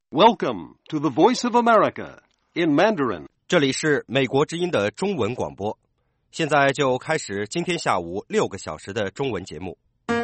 Welcome to the Voice of America in Mandarin. 这里是美国之音的中文广播，现在就开始今天下午6个小时的中文节目。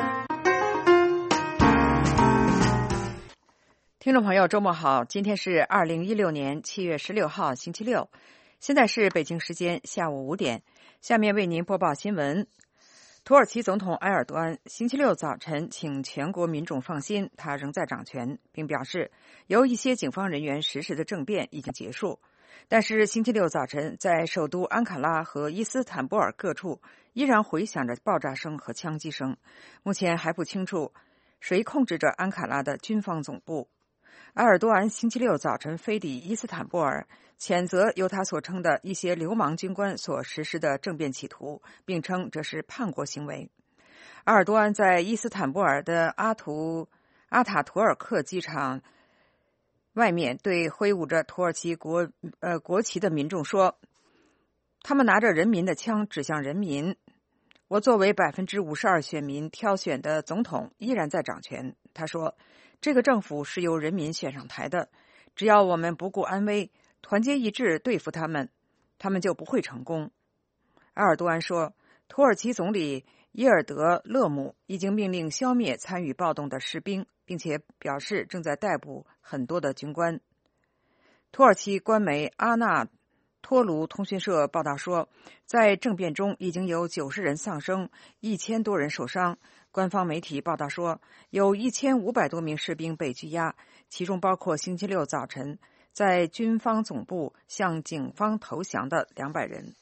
听众朋友，周末好！今天是2016年7月16号，星期六，现在是北京时间下午5点。下面为您播报新闻。土耳其总统埃尔多安星期六早晨请全国民众放心，他仍在掌权，并表示由一些警方人员实施的政变已经结束。但是星期六早晨，在首都安卡拉和伊斯坦布尔各处依然回响着爆炸声和枪击声。目前还不清楚谁控制着安卡拉的军方总部。埃尔多安星期六早晨飞抵伊斯坦布尔，谴责由他所称的一些流氓军官所实施的政变企图，并称这是叛国行为。埃尔多安在伊斯坦布尔的阿塔图尔克机场外面对挥舞着土耳其国旗的民众说，他们拿着人民的枪指向人民。我作为52%选民挑选的总统依然在掌权。他说，这个政府是由人民选上台的，只要我们不顾安危，团结一致对付他们，他们就不会成功。埃尔多安说，土耳其总理伊尔德勒姆已经命令消灭参与暴动的士兵，并且表示正在逮捕很多的军官。土耳其官媒阿纳托卢通讯社报道说，在政变中已经有90人丧生，1000多人受伤。官方媒体报道说，有1500多名士兵被拘押，其中包括星期六早晨在军方总部向警方投降的200人。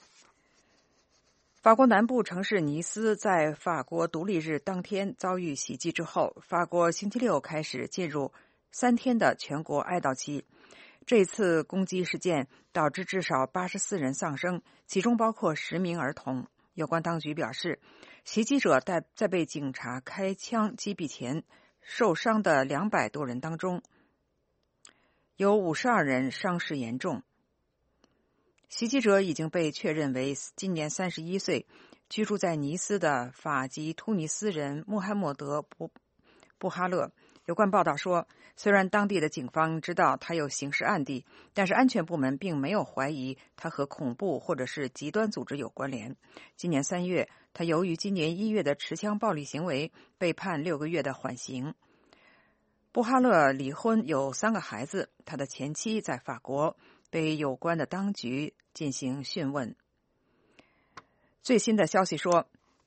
法国南部城市尼斯在法国独立日当天遭遇袭击之后，法国星期六开始进入3天的全国哀悼期。这次攻击事件导致至少84人丧生，其中包括10名儿童。有关当局表示，袭击者在被警察开枪击毙前受伤的200多人当中，有52人伤势严重。袭击者已经被确认为今年31岁，居住在尼斯的法籍突尼斯人穆罕默德·布哈勒。有关报道说，虽然当地的警方知道他有刑事案底，但是安全部门并没有怀疑他和恐怖或者是极端组织有关联。今年3月，他由于今年1月的持枪暴力行为被判6个月的缓刑。布哈勒离婚，有3个孩子，他的前妻在法国被有关的当局进行讯问。最新的消息说，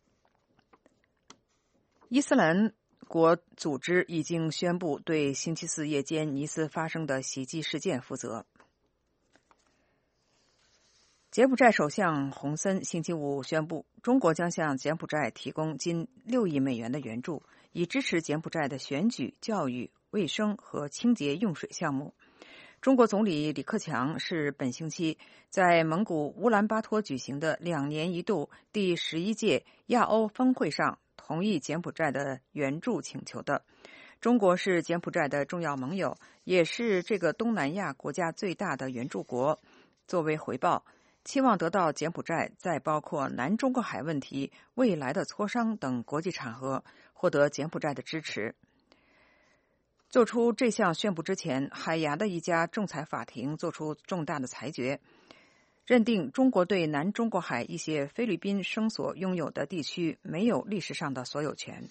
伊斯兰国组织已经宣布对星期四夜间尼斯发生的袭击事件负责。柬埔寨首相洪森星期五宣布，中国将向柬埔寨提供近6亿美元的援助，以支持柬埔寨的选举、教育、卫生和清洁用水项目。中国总理李克强是本星期在蒙古乌兰巴托举行的2年一度第11届亚欧峰会上同意柬埔寨的援助请求的。中国是柬埔寨的重要盟友，也是这个东南亚国家最大的援助国。作为回报，期望得到柬埔寨在包括南中国海问题、未来的磋商等国际场合获得柬埔寨的支持。做出这项宣布之前，海牙的一家仲裁法庭做出重大的裁决，认定中国对南中国海一些菲律宾声所拥有的地区没有历史上的所有权。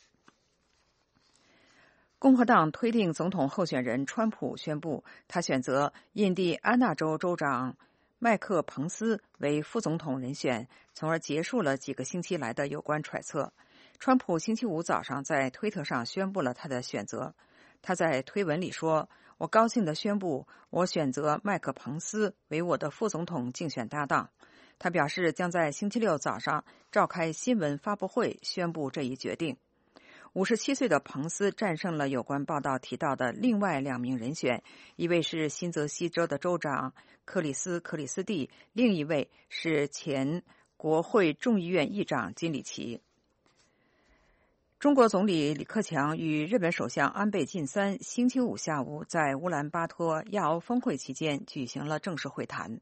共和党推定总统候选人川普宣布，他选择印第安纳州州长麦克彭斯为副总统人选，从而结束了几个星期来的有关揣测。川普星期五早上在推特上宣布了他的选择。他在推文里说，我高兴地宣布，我选择麦克彭斯为我的副总统竞选搭档。他表示将在星期六早上召开新闻发布会宣布这一决定。57岁的彭斯战胜了有关报道提到的另外2名人选，一位是新泽西州的州长克里斯蒂，另一位是前国会众议院议长金里奇。中国总理李克强与日本首相安倍晋三星期五下午在乌兰巴托亚欧峰会期间举行了正式会谈。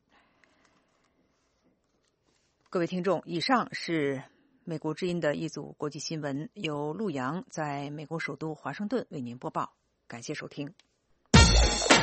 各位听众，以上是美国之音的一组国际新闻，由陆洋在美国首都华盛顿为您播报，感谢收听。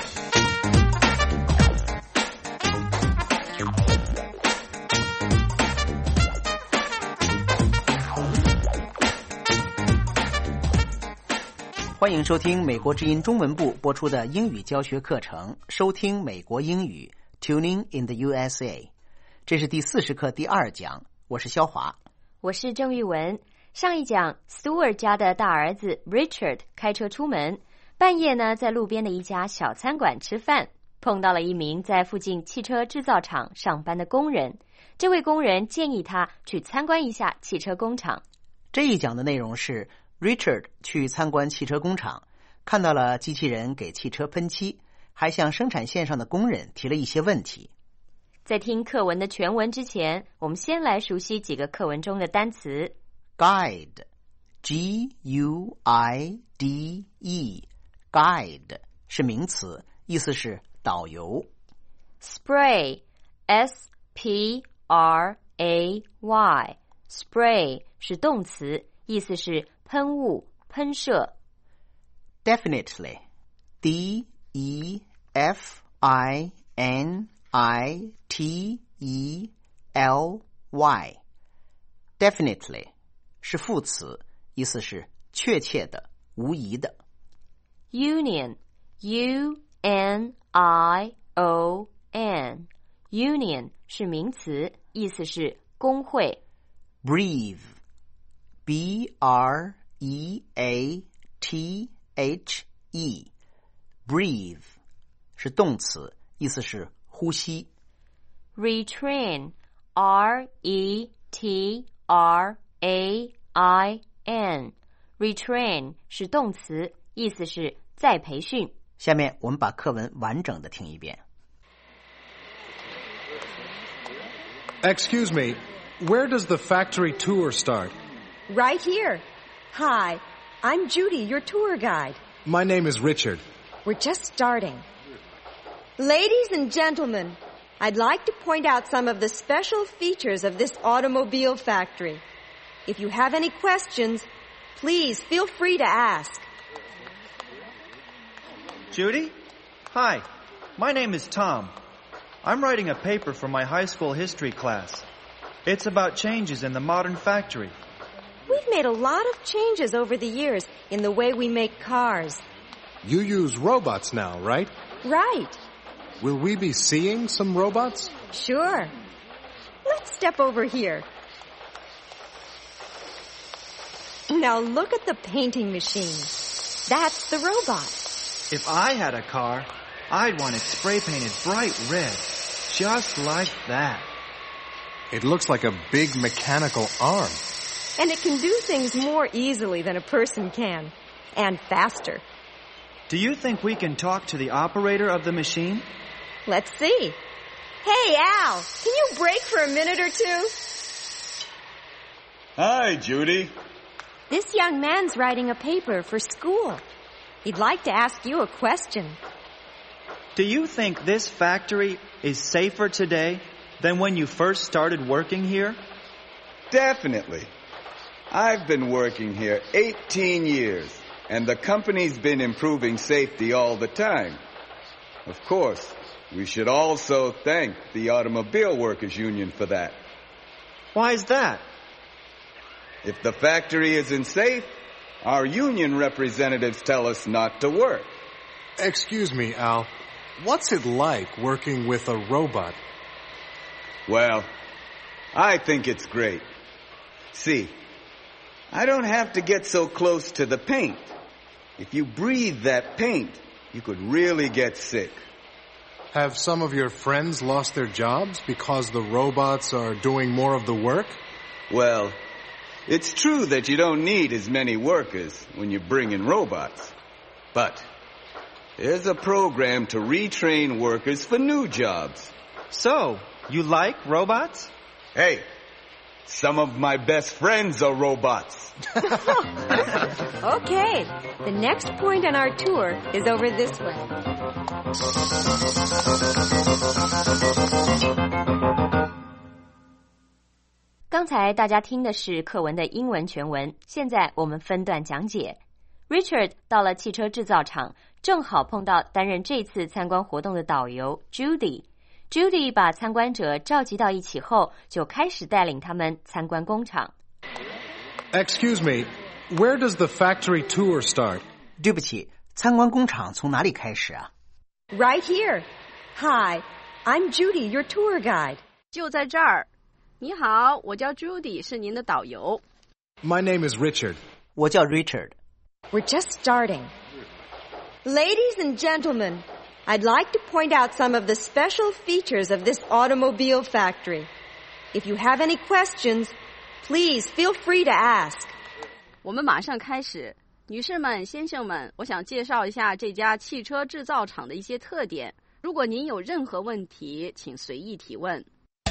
欢迎收听美国之音中文部播出的英语教学课程，收听美国英语 Tuning in the USA。 这是第40课第2讲，我是肖华。 我是郑玉文。上一讲 Stewart 家的大儿子 Richard 开车出门，半夜呢在路边的一家小餐馆吃饭，碰到了一名在附近汽车制造厂上班的工人。这位工人建议他去参观一下汽车工厂。 这一讲的内容是 Richard 去参观汽车工厂，看到了机器人给汽车喷漆，还向生产线上的工人提了一些问题。 在听课文的全文之前，我们先来熟悉几个课文中的单词。 Guide, G-U-I-D-E, Guide 是名词，意思是导游。 Spray, S-P-R-A-Y, Spray 是动词，意思是喷雾、喷射。 Definitely, D-E-F-I-N-I-T-E-L-Y, Definitely 是副词，意思是确切的、无疑的。 Union, U-N-I-O-N, Union 是名词，意思是工会。 Breathe, B-R-E-A-T-H-E, Breathe 是动词，意思是呼吸。 Retrain, R-E-T-R-A-I-N, Retrain 是动词，意思是再培训。 下面我们把课文完整的听一遍。 Excuse me, where does the factory tour start? Right here. Hi, I'm Judy, your tour guide. My name is Richard. We're just starting. Ladies and gentlemen, I'd like to point out some of the special features of this automobile factory. If you have any questions, please feel free to ask. Judy? Hi, my name is Tom. I'm writing a paper for my high school history class. It's about changes in the modern factory. We've made a lot of changes over the years in the way we make cars. You use robots now, right? Right. Will we be seeing some robots? Sure. Let's step over here. Now look at the painting machine. That's the robot. If I had a car, I'd want it spray painted bright red, just like that. It looks like a big mechanical arm. And it can do things more easily than a person can. And faster. Do you think we can talk to the operator of the machine? Let's see. Hey, Al, can you break for a minute or two? Hi, Judy. This young man's writing a paper for school. He'd like to ask you a question. Do you think this factory is safer today than when you first started working here? Definitely. I've been working here 18 years, and the company's been improving safety all the time. Of course, we should also thank the Automobile Workers Union for that. Why is that? If the factory isn't safe, our union representatives tell us not to work. Excuse me, Al. What's it like working with a robot? Well, I think it's great. See, I don't have to get so close to the paint. If you breathe that paint, you could really get sick. Have some of your friends lost their jobs because the robots are doing more of the work? Well, it's true that you don't need as many workers when you bring in robots. But there's a program to retrain workers for new jobs. So, you like robots? Hey, some of my best friends are robots. Okay, the next point on our tour is over this way. 《刚才大家听的是课文的英文全文，现在我们分段讲解。Richard 到了汽车制造厂，正好碰到担任这次参观活动的导游 Judy。Judy 把参观者召集到一起后，就开始带领他们参观工厂。 Excuse me, where does the factory tour start? 对不起，参观工厂从哪里开始啊？ Right here. Hi, I'm Judy, your tour guide. 就在这儿。你好，我叫 Judy， 是您的导游。 My name is Richard. 我叫 Richard. We're just starting. Ladies and gentlemen, I'd like to point out some of the special features of this automobile factory. If you have any questions, please feel free to ask. 我们马上开始。女士们、先生们，我想介绍一下这家汽车制造厂的一些特点。如果您有任何问题，请随意提问。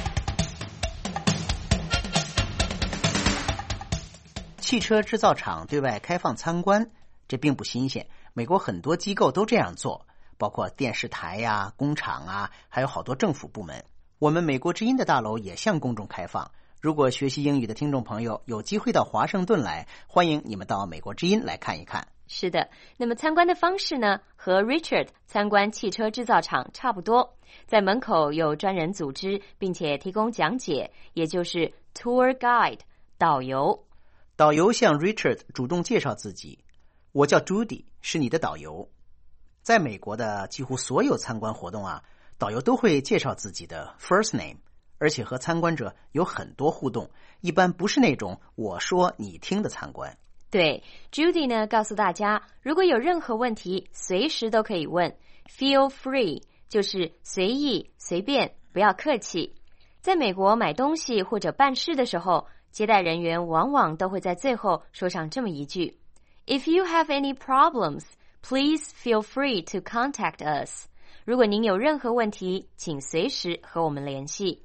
汽车制造厂对外开放参观，这并不新鲜，美国很多机构都这样做，包括电视台呀、工厂啊，还有好多政府部门。我们美国之音的大楼也向公众开放。如果学习英语的听众朋友有机会到华盛顿来，欢迎你们到美国之音来看一看。 是的，那么参观的方式呢，和 Richard 参观汽车制造厂差不多。在门口有专人组织，并且提供讲解，也就是 tour guide 导游。 导游向 Richard 主动介绍自己，我叫 Judy， 是你的导游。在美国的几乎所有参观活动啊，导游都会介绍自己的 first name， 而且和参观者有很多互动，一般不是那种我说你听的参观。 对 Judy 呢告诉大家，如果有任何问题随时都可以问， feel free 就是随意随便，不要客气。在美国买东西或者办事的时候，接待人员往往都会在最后说上这么一句 If you have any problems, please feel free to contact us. 如果您有任何问题，请随时和我们联系。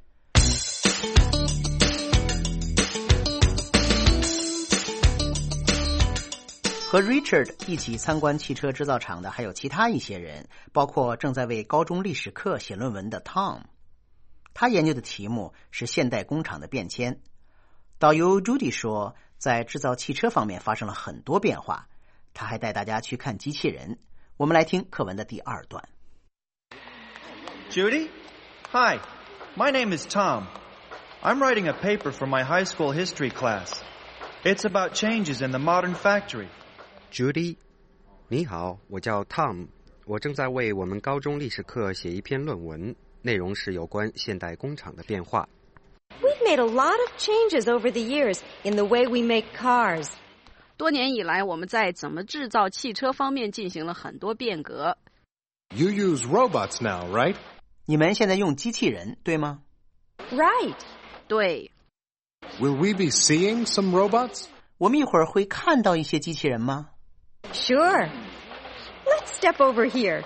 和 Richard 一起参观汽车制造厂的还有其他一些人，包括正在为高中历史课写论文的 Tom。 他研究的题目是现代工厂的变迁。导游 Judy 说，在制造汽车方面发生了很多变化。他还带大家去看机器人。我们来听课文的第二段。 Judy? Hi, my name is Tom. I'm writing a paper for my high school history class. It's about changes in the modern factory. Judy? 你好，我叫 Tom. 我正在为我们高中历史课写一篇论文，内容是有关现代工厂的变化。 We've made a lot of changes over the years in the way we make cars. 多年以来，我们在怎么制造汽车方面进行了很多变革。 You use robots now, right? 你们现在用机器人，对吗？ Right. 对。 Will we be seeing some robots? 我们一会儿会看到一些机器人吗？ Sure. Let's step over here.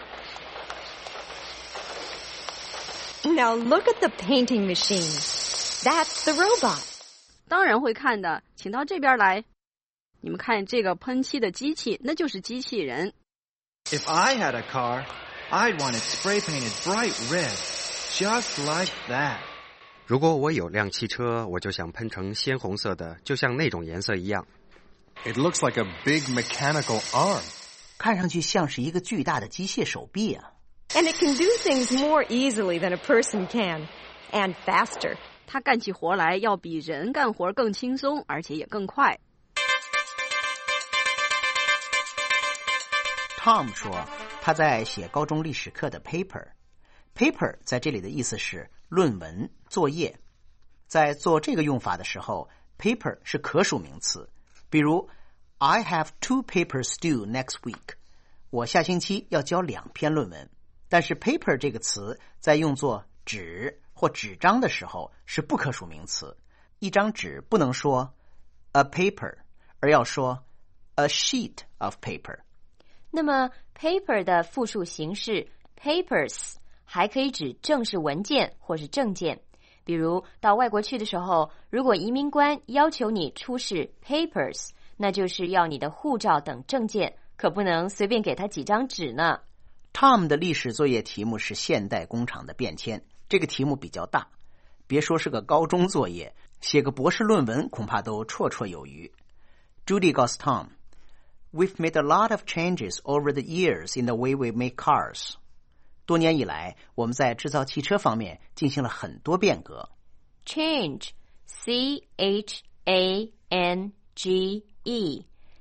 Now look at the painting machine. That's the robot. 当然会看的，请到这边来。你们看这个喷漆的机器，那就是机器人。 If I had a car, I'd want it spray painted bright red, just like that. 如果我有辆汽车，我就想喷成鲜红色的，就像那种颜色一样。 It looks like a big mechanical arm. 看上去像是一个巨大的机械手臂啊。 And it can do things more easily than a person can, and faster. 它干起活来要比人干活更轻松，而且也更快。 Tom 说，他在写高中历史课的 paper。paper 在这里的意思是论文、作业。在做这个用法的时候 ，paper 是可数名词。比如 I have 2 papers due next week. 我下星期要交2篇论文。但是 paper 这个词在用作纸或纸张的时候是不可数名词。一张纸不能说 a paper， 而要说 a sheet of paper。 那么 paper 的复数形式 papers 还可以指正式文件或是证件。比如到外国去的时候，如果移民官要求你出示 papers， 那就是要你的护照等证件，可不能随便给他几张纸呢。 Tom 的历史作业题目是现代工厂的变迁，这个题目比较大，别说是个高中作业，写个博士论文恐怕都绰绰有余。Judy 告诉 Tom，We've made a lot of changes over the years in the way we make cars. 多年以来，我们在制造汽车方面进行了很多变革。 Change, C-H-A-N-G-E,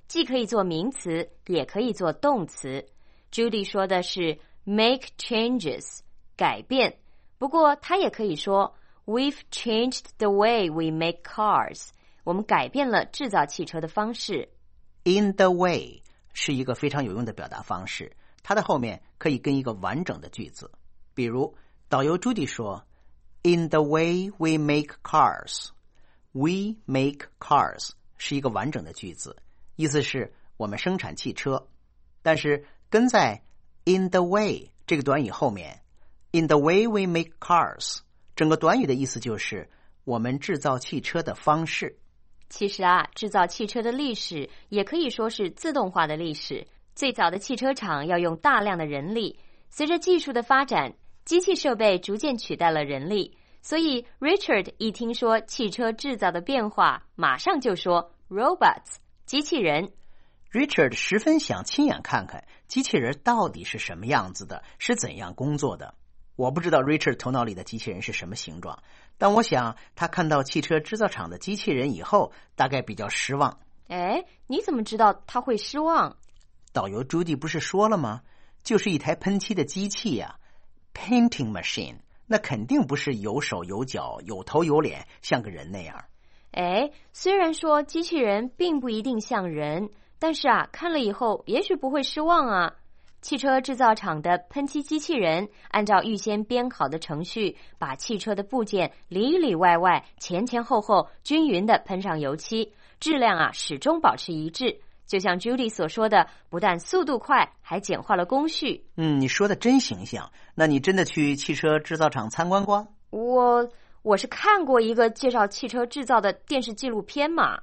既可以做名词，也可以做动词。Judy 说的是 make changes， 改变。不过她也可以说 We've changed the way we make cars， 我们改变了制造汽车的方式。 In the way 是一个非常有用的表达方式，它的后面可以跟一个完整的句子。比如导游 Judy 说 In the way we make cars， We make cars 是一个完整的句子，意思是我们生产汽车。但是跟在 in the way 这个短语后面 In the way we make cars， 整个短语的意思就是我们制造汽车的方式。 其实啊，制造汽车的历史也可以说是自动化的历史。最早的汽车厂要用大量的人力，随着技术的发展，机器设备逐渐取代了人力，所以 Richard 一听说汽车制造的变化，马上就说 robots， 机器人。 Richard 十分想亲眼看看机器人到底是什么样子的，是怎样工作的。我不知道 Richard 头脑里的机器人是什么形状，但我想他看到汽车制造厂的机器人以后，大概比较失望。 哎，你怎么知道他会失望？ 导游 Judy 不是说了吗？就是一台喷漆的机器呀，painting machine， 那肯定不是有手有脚有头有脸像个人那样。 哎，虽然说机器人并不一定像人，但是啊，看了以后也许不会失望啊。汽车制造厂的喷漆机器人按照预先编好的程序，把汽车的部件里里外外前前后后均匀地喷上油漆，质量啊始终保持一致。就像 Judy 所说的，不但速度快，还简化了工序。 你说的真形象。那你真的去汽车制造厂参观过？ 我是看过一个介绍汽车制造的电视纪录片嘛。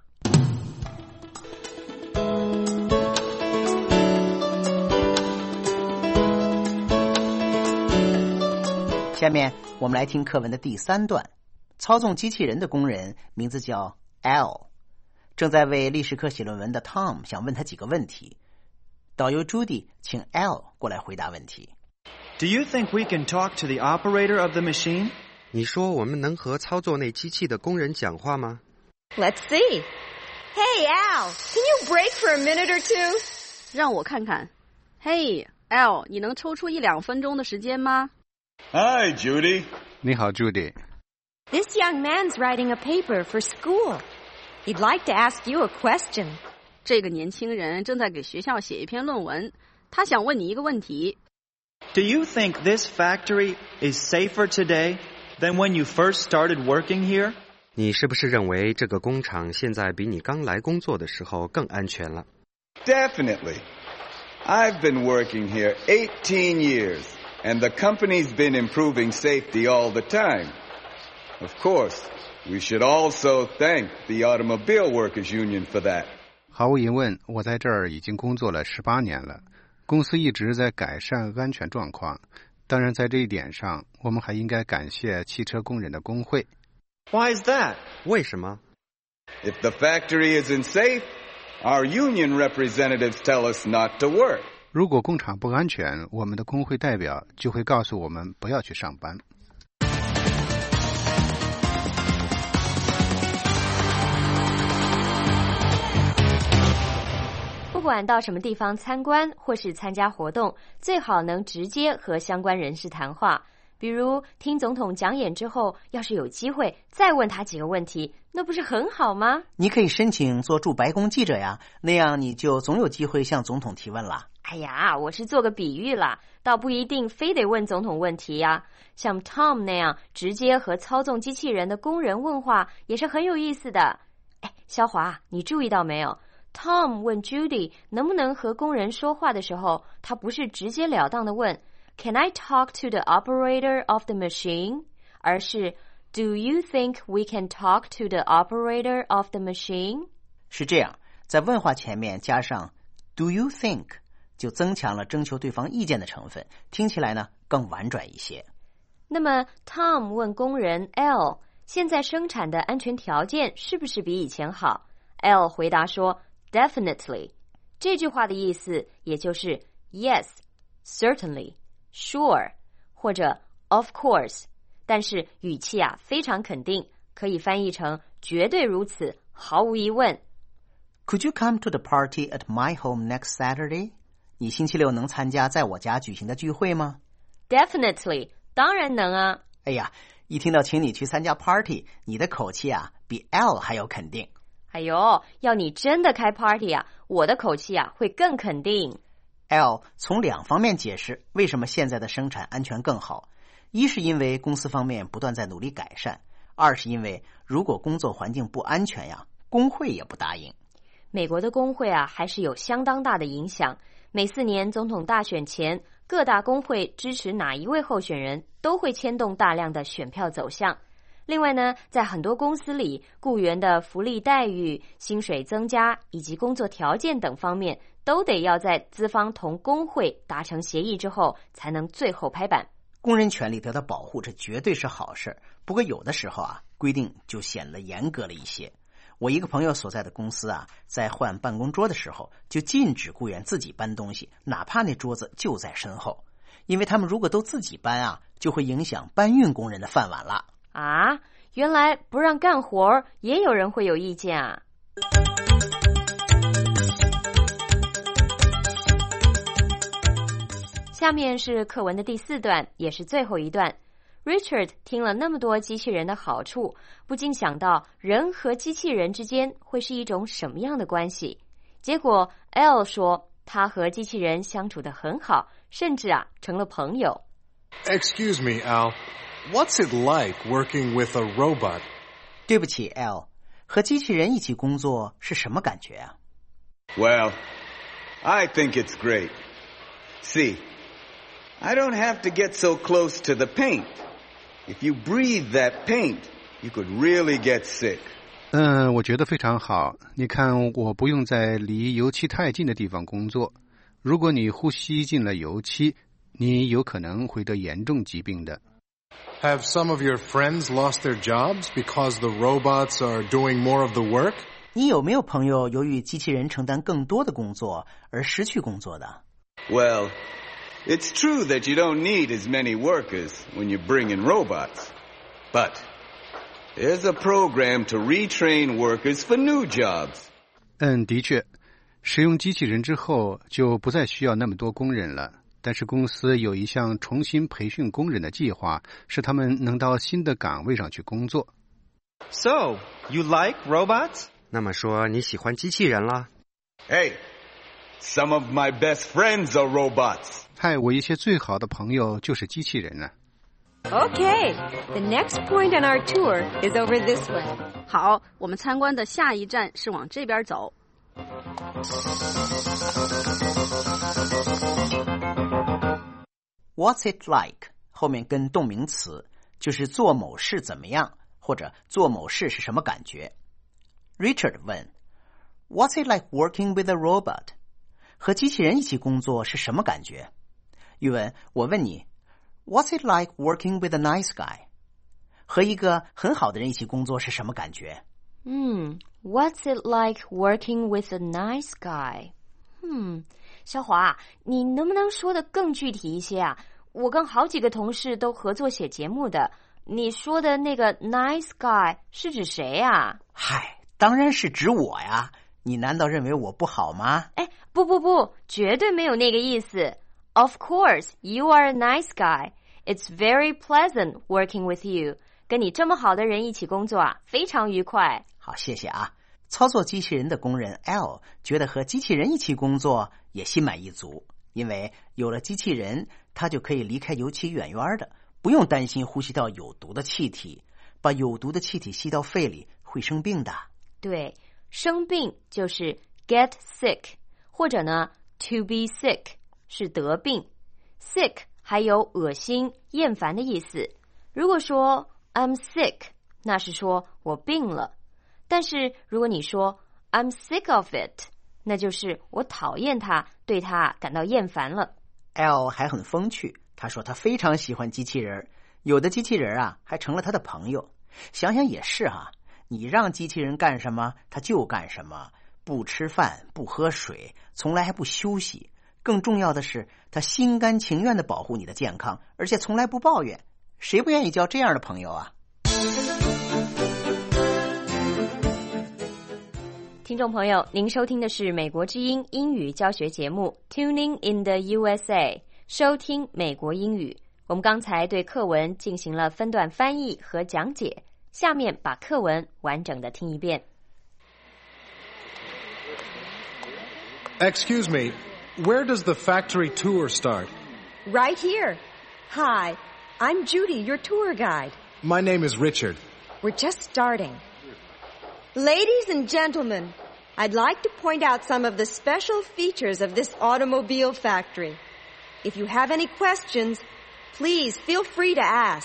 下面我们来听课文的第3段。操纵机器人的工人名字叫 Al， 正在为历史课写论文的 Tom 想问他几个问题。导游 Judy 请 Al 过来回答问题。 Do you think we can talk to the operator of the machine? 你说我们能和操作那机器的工人讲话吗？ Let's see. Hey, Al, can you break for a minute or two? 让我看看。Hey, Al， 你能抽出1-2分钟的时间吗？ Hi, Judy. 你好 Judy。 This young man's writing a paper for school. He'd like to ask you a question. 这个年轻人正在给学校写一篇论文，他想问你一个问题。 Do you think this factory is safer today than when you first started working here? 你是不是认为这个工厂现在比你刚来工作的时候更安全了？ Definitely. I've been working here 18 years, and the company's been improving safety all the time. Of course, we should also thank the Automobile Workers Union for that. 毫无疑问，我在这儿已经工作了18年了，公司一直在改善安全状况。当然，在这一点上，我们还应该感谢汽车工人的工会。 Why is that? 为什么？ If the factory isn't safe, our union representatives tell us not to work. 如果工厂不安全，我们的工会代表就会告诉我们不要去上班。 不管到什么地方参观或是参加活动，最好能直接和相关人士谈话。比如听总统讲演之后，要是有机会再问他几个问题，那不是很好吗？ 你可以申请做驻白宫记者呀，那样你就总有机会向总统提问啦。 哎呀，我是做个比喻啦，倒不一定非得问总统问题呀。像 Tom 那样直接和操纵机器人的工人问话也是很有意思的。哎，肖华，你注意到没有？ Tom 问 Judy 能不能和工人说话的时候，他不是直截了当的问 Can I talk to the operator of the machine? 而是 Do you think we can talk to the operator of the machine? 是这样，在问话前面加上 Do you think 就增强了征求对方意见的成分，听起来呢更婉转一些。 那么 Tom 问工人 L 现在生产的安全条件是不是比以前好？ L 回答说Definitely. 这句话的意思也就是 Yes, certainly, sure, 或者 Of course. 但是语气啊非常肯定，可以翻译成绝对如此，毫无疑问。 Could you come to the party at my home next Saturday? 你星期六能参加在我家举行的聚会吗？ Definitely， 当然能啊。 哎呀，一听到请你去参加 party， 你的口气啊比 L 还要肯定。 哎呦，要你真的开 party 啊，我的口气啊会更肯定。 L 从两方面解释为什么现在的生产安全更好。一是因为公司方面不断在努力改善，二是因为如果工作环境不安全呀，工会也不答应。 美国的工会啊还是有相当大的影响，每4年总统大选前，各大工会支持哪一位候选人都会牵动大量的选票走向。另外呢，在很多公司里，雇员的福利待遇、薪水增加以及工作条件等方面都得要在资方同工会达成协议之后才能最后拍板。 工人权利得到保护，这绝对是好事。不过有的时候啊，规定就显得严格了一些。我一个朋友所在的公司啊，在换办公桌的时候，就禁止雇员自己搬东西，哪怕那桌子就在身后，因为他们如果都自己搬啊，就会影响搬运工人的饭碗了。 啊，原来不让干活也有人会有意见啊。下面是课文的第4段，也是最后一段。Richard 听了那么多机器人的好处，不禁想到人和机器人之间会是一种什么样的关系。结果 L 说他和机器人相处得很好，甚至啊成了朋友。 Excuse me, Al. What's it like working with a robot? 对不起 L， 和机器人一起工作是什么感觉啊？ Well, I think it's great. See, I don't have to get so close to the paint. If you breathe that paint, you could really get sick. 我觉得非常好。你看，我不用在离油漆太近的地方工作。如果你呼吸进了油漆，你有可能会得严重疾病的。 Have some of your friends lost their jobs because the robots are doing more of the work? 你有没有朋友由于机器人承担更多的工作而失去工作的？ Well, it's true that you don't need as many workers when you bring in robots. But there's a program to retrain workers for new jobs. 的确，使用机器人之后就不再需要那么多工人了。但是公司有一项重新培训工人的计划，使他们能到新的岗位上去工作。 So, you like robots? 那么说你喜欢机器人啦？ Hey, some of my best friends are robots. 嗨，我一些最好的朋友就是机器人啊。 Okay, the next point on our tour is over this way. 好，我们参观的下一站是往这边走。 What's it like 后面跟动名词，就是做某事怎么样，或者做某事是什么感觉。Richard 问 What's it like working with a robot? 和机器人一起工作是什么感觉？语文，我问你 What's it like working with a nice guy? 和一个很好的人一起工作是什么感觉 ？What's it like working with a nice guy? 小华，你能不能说得更具体一些啊？我跟好几个同事都合作写节目的，你说的那个 nice guy 是指谁啊？ 嗨，当然是指我呀，你难道认为我不好吗？ 哎，不，绝对没有那个意思。Of course, you are a nice guy. It's very pleasant working with you. 跟你这么好的人一起工作啊，非常愉快。 好，谢谢啊。操作机器人的工人 L 觉得和机器人一起工作也心满意足，因为有了机器人，他就可以离开油漆远远的，不用担心呼吸到有毒的气体，把有毒的气体吸到肺里会生病的。 对，生病就是 get sick， 或者呢 to be sick 是得病。sick 还有恶心、厌烦的意思。如果说 I'm sick， 那是说我病了。但是如果你说 I'm sick of it， 那就是我讨厌它，对它感到厌烦了。 L 还很风趣，他说他非常喜欢机器人，有的机器人啊还成了他的朋友。想想也是啊，你让机器人干什么他就干什么，不吃饭不喝水，从来还不休息。更重要的是他心甘情愿地保护你的健康，而且从来不抱怨。谁不愿意交这样的朋友啊？ 听众朋友，您收听的是美国之音英语教学节目 Tuning in the USA， 收听美国英语。我们刚才对课文进行了分段翻译和讲解，下面把课文完整的听一遍。 Excuse me, where does the factory tour start? Right here. Hi, I'm Judy, your tour guide. My name is Richard. We're just starting. Ladies and gentlemen, I'd like to point out some of the special features of this automobile factory. If you have any questions, please feel free to ask.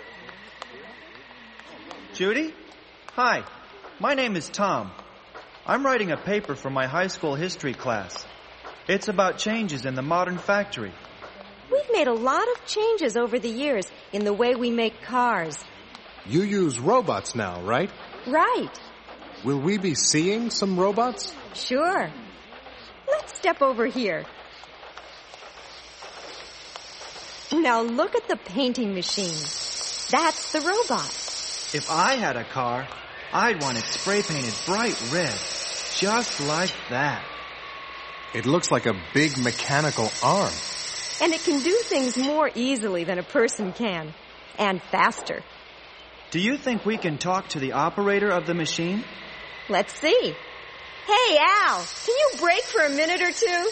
Judy? Hi, my name is Tom. I'm writing a paper for my high school history class. It's about changes in the modern factory. We've made a lot of changes over the years in the way we make cars. You use robots now, right? Right. Will we be seeing some robots? Sure. Let's step over here. Now look at the painting machine. That's the robot. If I had a car, I'd want it spray painted bright red. Just like that. It looks like a big mechanical arm. And it can do things more easily than a person can. And faster. Do you think we can talk to the operator of the machine? Let's see. Hey, Al, can you break for a minute or two?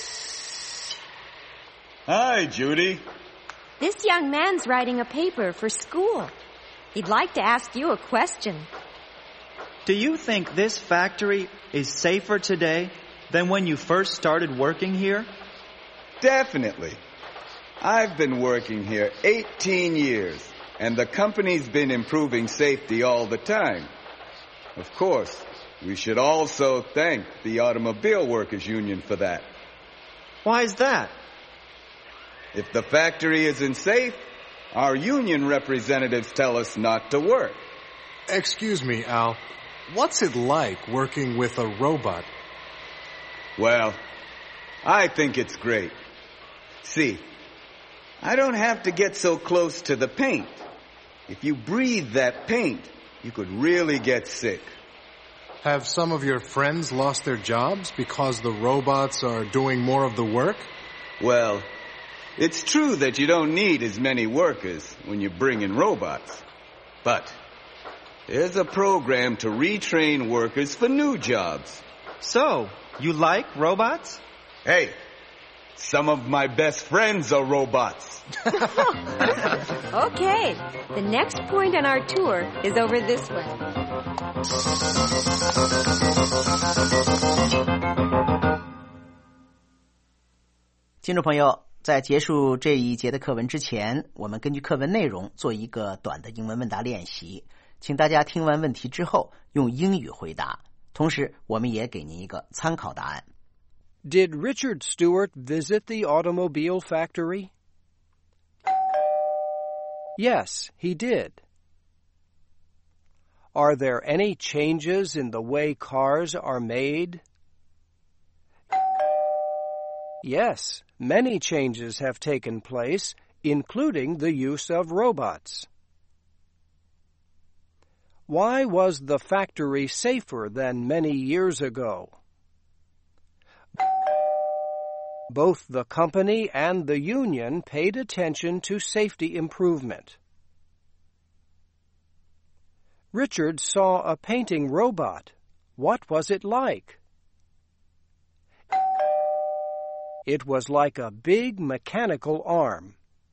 Hi, Judy. This young man's writing a paper for school. He'd like to ask you a question. Do you think this factory is safer today than when you first started working here? Definitely. I've been working here 18 years, and the company's been improving safety all the time. Of course, we should also thank the Automobile Workers Union for that. Why is that? If the factory isn't safe, our union representatives tell us not to work. Excuse me, Al. What's it like working with a robot? Well, I think it's great. See, I don't have to get so close to the paint. If you breathe that paint, you could really get sick. Have some of your friends lost their jobs because the robots are doing more of the work? Well, it's true that you don't need as many workers when you bring in robots. But there's a program to retrain workers for new jobs. So, you like robots? Hey, some of my best friends are robots. Okay, the next point on our tour is over this way. 听众朋友，在结束这一节的课文之前，我们根据课文内容做一个短的英文问答练习，请大家听完问题之后用英语回答，同时我们也给您一个参考答案。 Did Richard Stewart visit the automobile factory? Yes, he did. Are there any changes in the way cars are made? Yes, many changes have taken place, including the use of robots. Why was the factory safer than many years ago? Both the company and the union paid attention to safety improvement. Richard saw a painting robot. What was it like? It was like a big mechanical arm.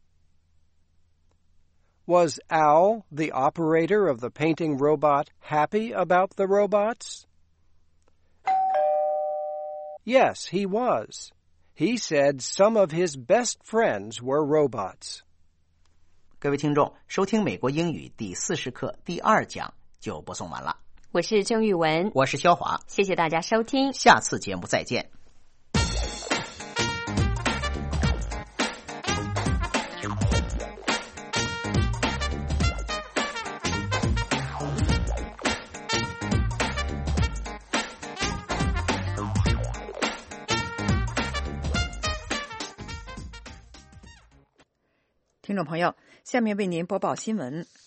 Was Al, the operator of the painting robot, happy about the robots? Yes, he was. He said some of his best friends were robots. 各位听众，收听美国英语第40课第2讲就播送完了。 我是郑玉文， 我是肖华， 谢谢大家收听， 下次节目再见。 听众朋友，下面为您播报新闻。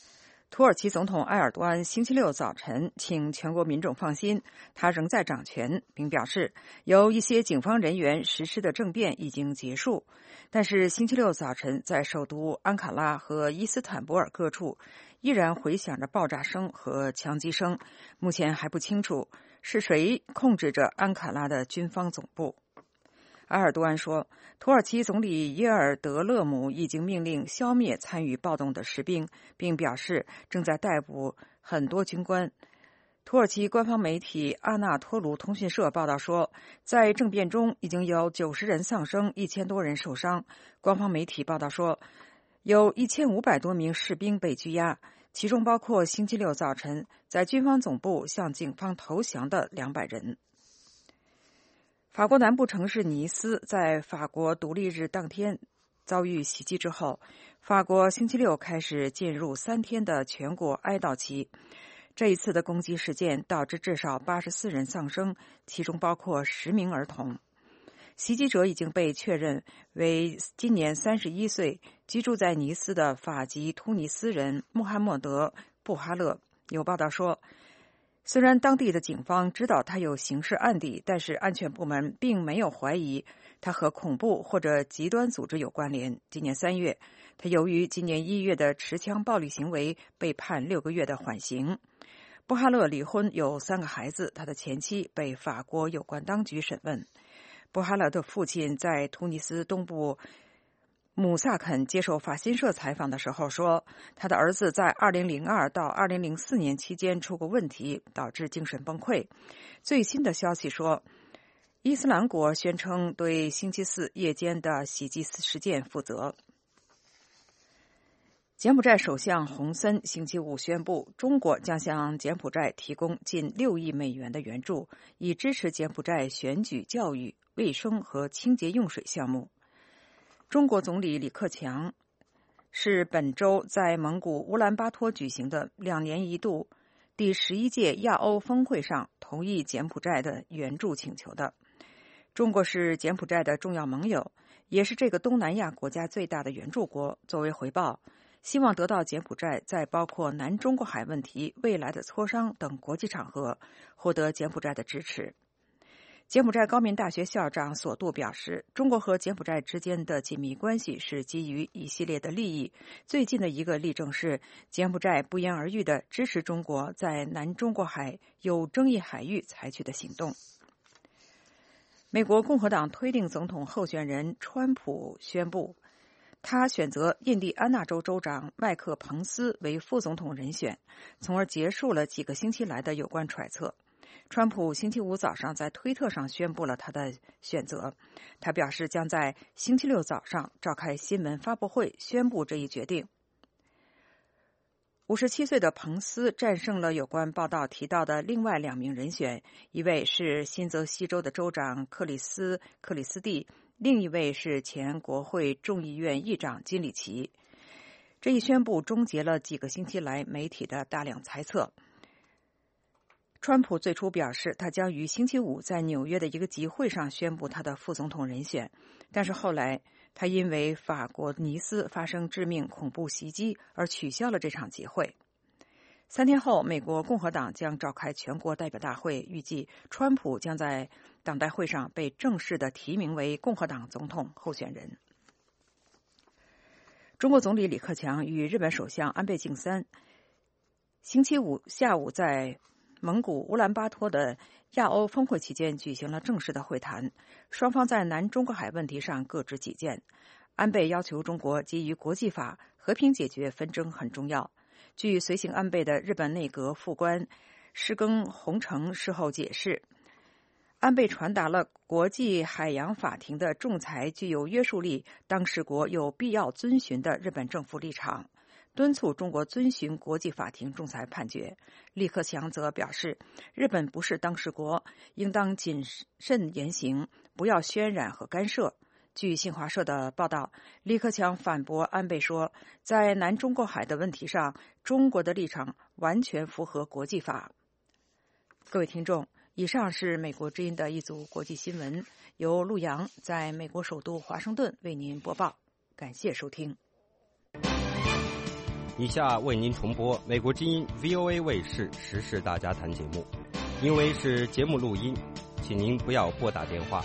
土耳其总统埃尔多安星期六早晨请全国民众放心，他仍在掌权，并表示由一些警方人员实施的政变已经结束。但是星期六早晨在首都安卡拉和伊斯坦布尔各处依然回响着爆炸声和枪击声，目前还不清楚是谁控制着安卡拉的军方总部。埃尔多安说，土耳其总理耶尔德勒姆已经命令消灭参与暴动的士兵，并表示正在逮捕很多军官。土耳其官方媒体阿纳托卢通讯社报道说，在政变中已经有90人丧生，1000多人受伤。官方媒体报道说，有1500多名士兵被拘押，其中包括星期六早晨在军方总部向警方投降的200人。法国南部城市尼斯在法国独立日当天遭遇袭击之后，法国星期六开始进入3天的全国哀悼期。这一次的攻击事件导致至少84人丧生，其中包括10名儿童。袭击者已经被确认为今年31岁、居住在尼斯的法籍突尼斯人穆罕默德·布哈勒。有报道说，虽然当地的警方知道他有刑事案底，但是安全部门并没有怀疑他和恐怖或者极端组织有关联。今年3月，他由于今年1月的持枪暴力行为被判6个月的缓刑。布哈勒离婚，有3个孩子，他的前妻被法国有关当局审问。布哈勒的父亲在突尼斯东部姆萨肯接受法新社采访的时候说，他的儿子在2002到2004年期间出过问题，导致精神崩溃。最新的消息说，伊斯兰国宣称对星期4夜间的袭击事件负责。柬埔寨首相洪森星期5宣布，中国将向柬埔寨提供近6亿美元的援助，以支持柬埔寨选举、教育、卫生和清洁用水项目。中国总理李克强是本周在蒙古乌兰巴托举行的2年一度第11届亚欧峰会上同意柬埔寨的援助请求的。中国是柬埔寨的重要盟友，也是这个东南亚国家最大的援助国。作为回报，希望得到柬埔寨在包括南中国海问题、未来的磋商等国际场合获得柬埔寨的支持。柬埔寨高明大学校长索杜表示，中国和柬埔寨之间的紧密关系是基于一系列的利益。最近的一个例证是，柬埔寨不言而喻地支持中国在南中国海有争议海域采取的行动。美国共和党推定总统候选人川普宣布，他选择印第安纳州州长麦克彭斯为副总统人选，从而结束了几个星期来的有关揣测。川普星期5早上在推特上宣布了他的选择，他表示将在星期6早上召开新闻发布会宣布这一决定。57岁的彭斯战胜了有关报道提到的另外2名人选，一位是新泽西州的州长克里斯蒂，另一位是前国会众议院议长金里奇。这一宣布终结了几个星期来媒体的大量猜测。川普最初表示，他将于星期5在纽约的一个集会上宣布他的副总统人选，但是后来他因为法国尼斯发生致命恐怖袭击而取消了这场集会。3天后，美国共和党将召开全国代表大会，预计川普将在党代会上被正式的提名为共和党总统候选人。中国总理李克强与日本首相安倍晋三星期5下午在蒙古乌兰巴托的亚欧峰会期间举行了正式的会谈，双方在南中国海问题上各执己见。安倍要求中国基于国际法和平解决纷争很重要。据随行安倍的日本内阁副官石耕弘成事后解释，安倍传达了国际海洋法庭的仲裁具有约束力，当事国有必要遵循的日本政府立场，敦促中国遵循国际法庭仲裁判决。李克强则表示，日本不是当事国，应当谨慎言行，不要渲染和干涉。据新华社的报道，李克强反驳安倍说，在南中国海的问题上，中国的立场完全符合国际法。各位听众，以上是美国之音的一组国际新闻，由陆洋在美国首都华盛顿为您播报。感谢收听。 以下为您重播美国之音 VOA 卫视时事大家谈节目，因为是节目录音，请您不要拨打电话。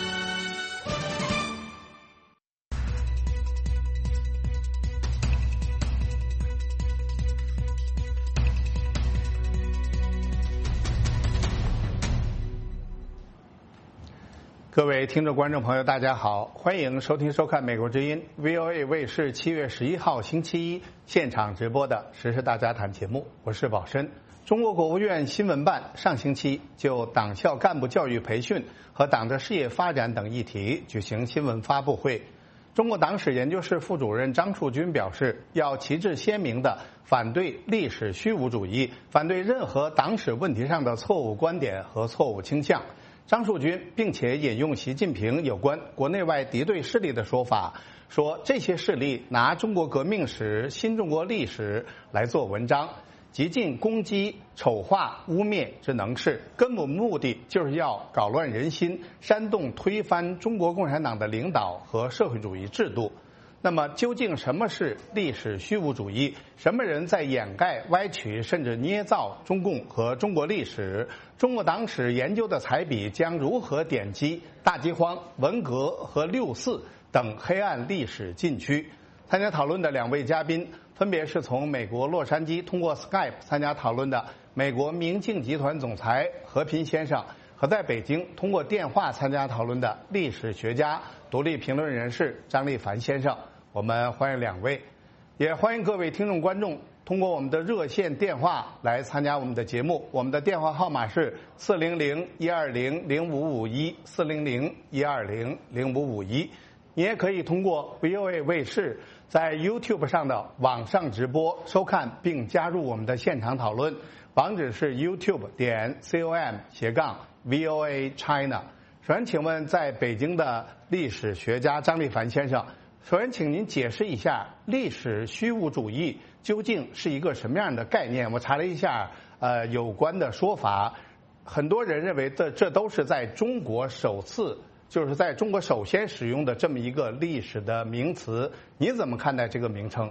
各位听众观众朋友大家好，欢迎收听收看美国之音 VOA 卫视7月11号星期一现场直播的时事大家谈节目，我是宝申。中国国务院新闻办上星期就党校干部教育培训和党的事业发展等议题举行新闻发布会。中国党史研究室副主任张树军表示，要旗帜鲜明地反对历史虚无主义，反对任何党史问题上的错误观点和错误倾向。张树军并且引用习近平有关国内外敌对势力的说法，说这些势力拿中国革命史、新中国历史来做文章，极尽攻击、丑化、污蔑之能事，根本目的就是要搞乱人心，煽动推翻中国共产党的领导和社会主义制度。那么究竟什么是历史虚无主义？什么人在掩盖、歪曲甚至捏造中共和中国历史？中国党史研究的彩笔将如何点击大饥荒、文革和6·4等黑暗历史禁区？参加讨论的两位嘉宾分别是从美国洛杉矶通过 Skype 参加讨论的美国明镜集团总裁何平先生，和在北京通过电话参加讨论的历史学家、独立评论人士张立凡先生。我们欢迎两位，也欢迎各位听众观众通过我们的热线电话来参加我们的节目。我们的电话号码是400-120-0551，400-120-0551。你也可以通过 VOA 卫视在 YouTube 上的网上直播收看并加入我们的现场讨论，网址是 youtube.com/VOA China。首先请问在北京的历史学家张立凡先生，首先请您解释一下历史虚无主义究竟是一个什么样的概念。我查了一下有关的说法，很多人认为这都是在中国首次，就是在中国首先使用的这么一个历史的名词，你怎么看待这个名称？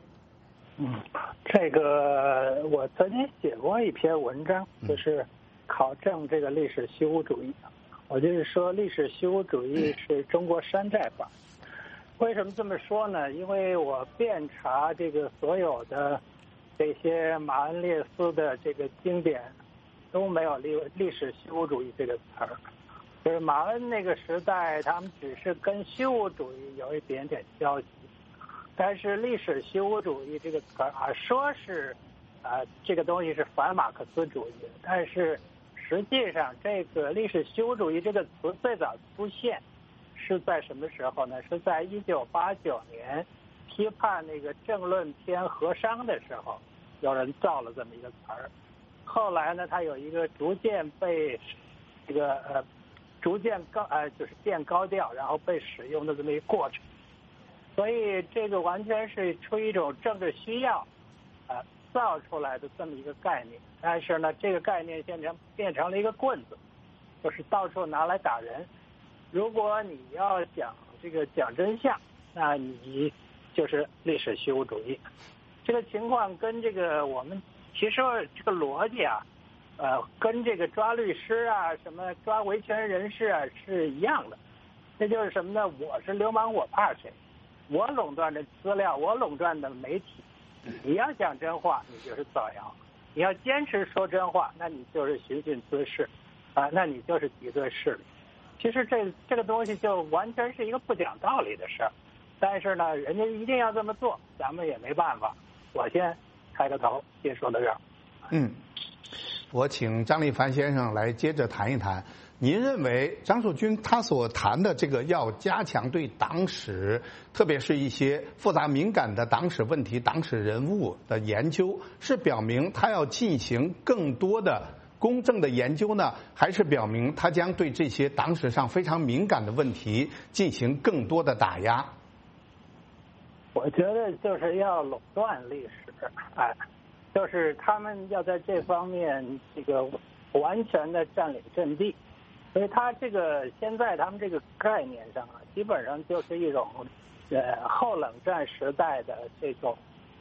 这个我曾经写过一篇文章，就是考证这个历史虚无主义。我就是说，历史虚无主义是中国山寨版。为什么这么说呢？因为我遍查这个所有的这些马恩列斯的这个经典，都没有历史虚无主义这个词儿。就是马恩那个时代，他们只是跟虚无主义有一点点交集，但是历史虚无主义这个词儿说是这个东西是反马克思主义，但是实际上这个历史虚无主义这个词最早出现是在什么时候呢？是在1989年批判那个政论篇和商的时候，有人造了这么一个词儿。后来呢，它有一个逐渐被这个逐渐就是变高调，然后被使用的这么一个过程。所以这个完全是出于一种政治需要造出来的这么一个概念。但是呢，这个概念现在变成了一个棍子，就是到处拿来打人。如果你要讲真相，那你就是历史虚无主义。这个情况跟这个我们其实这个逻辑跟这个抓律师什么抓维权人士是一样的。这就是什么呢？我是流氓，我怕谁？我垄断的资料，我垄断的媒体。你要讲真话，你就是造谣；你要坚持说真话，那你就是寻衅滋事那你就是敌对势力。其实这个东西就完全是一个不讲道理的事儿，但是呢，人家一定要这么做，咱们也没办法。我先开个头，先说到这儿。 我请张立凡先生来接着谈一谈，您认为张树军他所谈的这个要加强对党史，特别是一些复杂敏感的党史问题、党史人物的研究，是表明他要进行更多的公正的研究呢，还是表明他将对这些党史上非常敏感的问题进行更多的打压？ 我觉得就是要垄断历史，就是他们要在这方面这个完全的占领阵地，所以他这个现在他们这个概念上基本上就是一种后冷战时代的这种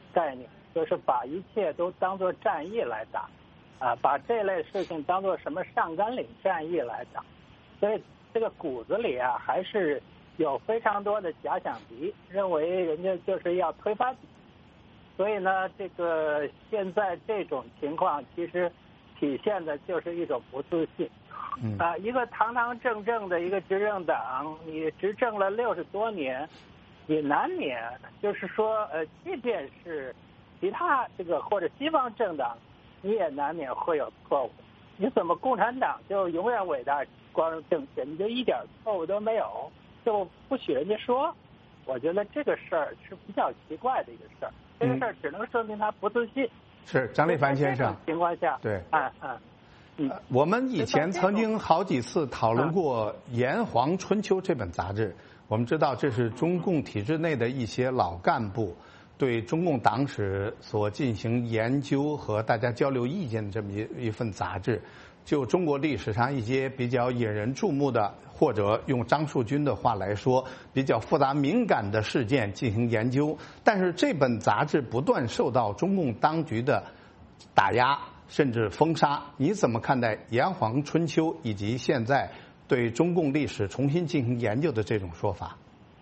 概念，就是把一切都当作战役来打，把这类事情当作什么上甘岭战役来打，所以这个骨子里啊还是有非常多的假想敌，认为人家就是要推翻。所以呢，这个现在这种情况其实体现的就是一种不自信。一个堂堂正正的一个执政党，你执政了60多年，你难免就是说，即便是其他这个或者西方政党，你也难免会有错误。你怎么共产党就永远伟大光荣正确，你就一点错误都没有，就不许人家说？我觉得这个事儿是比较奇怪的一个事儿。这个事儿只能说明他不自信。 是张立凡先生。 情况下， 对，我们以前曾经好几次讨论过《炎黄春秋》这本杂志。我们知道这是中共体制内的一些老干部对中共党史所进行研究和大家交流意见的这么一份杂志。就中国历史上一些比较引人注目的，或者用张树军的话来说，比较复杂敏感的事件进行研究。但是这本杂志不断受到中共当局的打压，甚至封杀。你怎么看待《炎黄春秋》以及现在对中共历史重新进行研究的这种说法？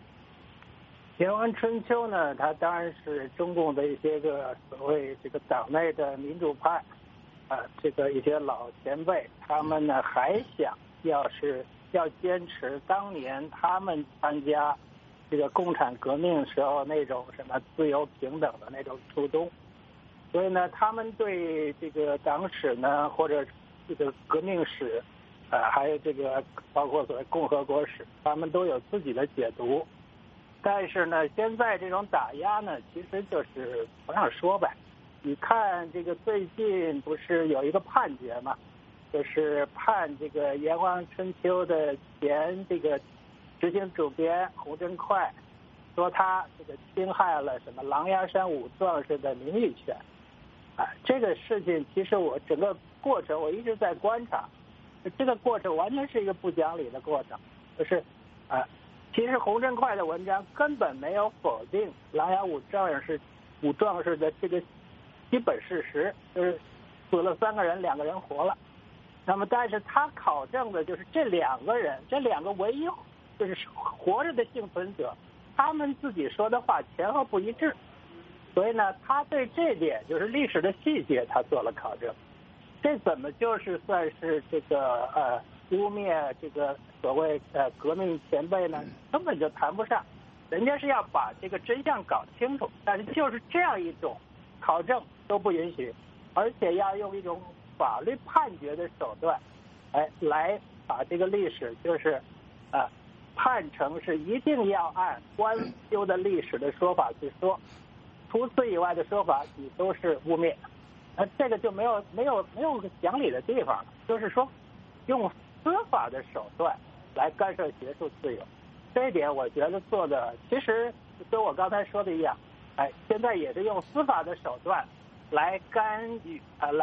《炎黄春秋》呢，它当然是中共的一些个所谓这个党内的民主派。这个一些老前辈，他们呢还想要坚持当年他们参加这个共产革命时候那种什么自由平等的那种初衷，所以呢，他们对这个党史呢，或者这个革命史，还有这个包括所谓共和国史，他们都有自己的解读。但是呢，现在这种打压呢，其实就是不让说呗。你看这个最近不是有一个判决嘛，就是判这个《炎黄春秋》的前这个执行主编洪真快，说他这个侵害了什么狼牙山5壮士的名誉权。这个事情其实我整个过程我一直在观察，这个过程完全是一个不讲理的过程，就是其实洪真快的文章根本没有否定狼牙5壮士的这个基本事实，就是死了3个人，2个人活了。那么，但是他考证的就是这2个人，这2个唯一就是活着的幸存者，他们自己说的话前后不一致。所以呢，他对这点就是历史的细节，他做了考证。这怎么就是算是这个污蔑这个所谓革命前辈呢？根本就谈不上。人家是要把这个真相搞清楚，但是就是这样一种考证都不允许，而且要用一种法律判决的手段，来把这个历史就是判成是一定要按官修的历史的说法去说，除此以外的说法你都是污蔑。这个就没有讲理的地方了，就是说用司法的手段来干涉学术自由，这一点我觉得做的其实跟我刚才说的一样。现在也是用司法的手段来干预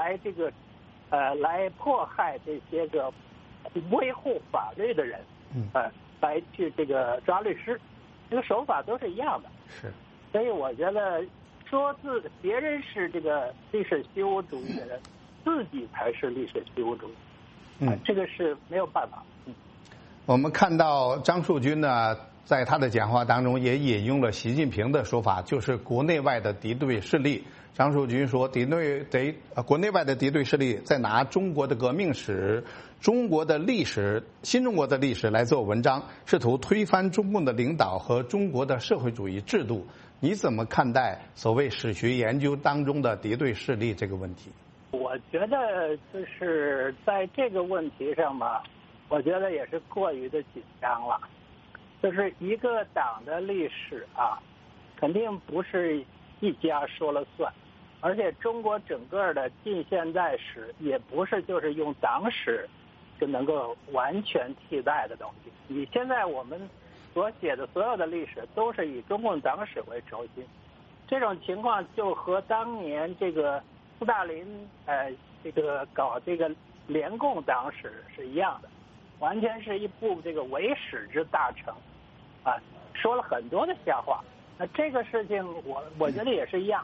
来迫害这些个维护法律的人，来去这个抓律师，这个手法都是一样的。 是， 所以我觉得说别人是这个历史虚无主义的人，自己才是历史虚无主义。这个是没有办法。 我们看到张树军呢，在他的讲话当中也引用了习近平的说法，就是国内外的敌对势力。张树军说，国内外的敌对势力在拿中国的革命史、中国的历史、新中国的历史来做文章，试图推翻中共的领导和中国的社会主义制度。你怎么看待所谓史学研究当中的敌对势力这个问题？ 我觉得就是在这个问题上嘛，我觉得也是过于的紧张了。就是一个党的历史肯定不是一家说了算，而且中国整个的近现代史也不是就是用党史就能够完全替代的东西。你现在我们所写的所有的历史都是以中共党史为轴心，这种情况就和当年这个斯大林这个搞这个联共党史是一样的，完全是一部这个伪史之大成说了很多的瞎话。那这个事情我觉得也是一样，